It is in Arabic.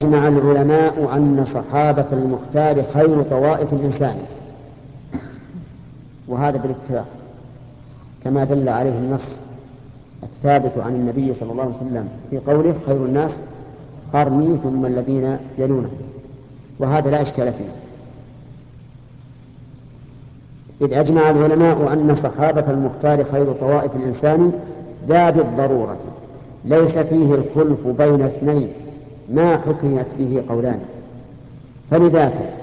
أجمع العلماء أن صحابة المختار خير طوائف الإنسان، وهذا بالاتفاق كما دل عليه النص الثابت عن النبي صلى الله عليه وسلم في قوله خير الناس قرني ثم الذين يلونهم، وهذا لا إشكال فيه. إذ أجمع العلماء أن صحابة المختار خير طوائف الإنسان ذا بالضرورة ليس فيه الخلف بين اثنين ما حكيت به قولان، فلذاك